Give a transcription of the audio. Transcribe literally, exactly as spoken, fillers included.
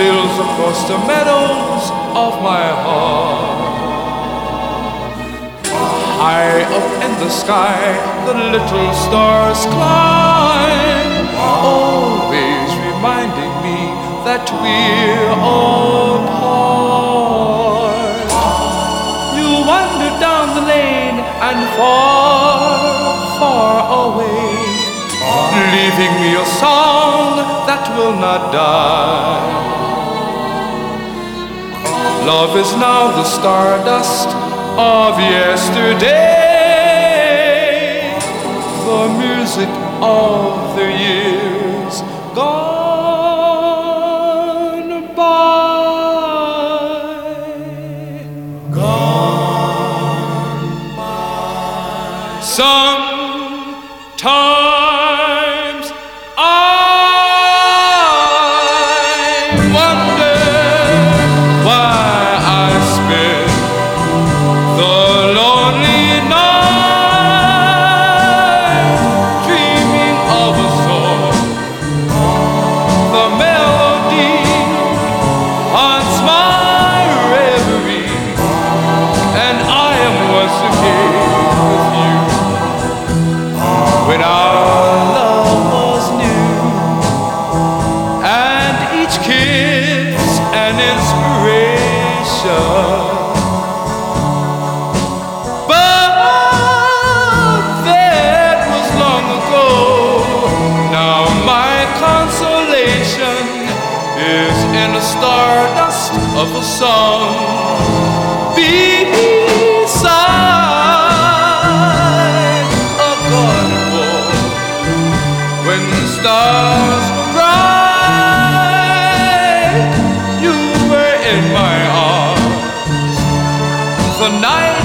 fills across the meadows of my heart. High up in the sky, the little stars climb, always reminding me that we're apart. You wander down the lane and far, far away, leaving me a song that will not die. Love is now the stardust of yesterday, the music of the years gone by. Gone by. Sometimes I wonder why I spend the lonely night dreaming of a song. The melody haunts my reverie, and I am once again with you. When our love was new, and each kiss an inspiration. But that was long ago. Now my consolation is in the stardust of a song beside a garden wall. When the stars were bright, you were in my arms. The night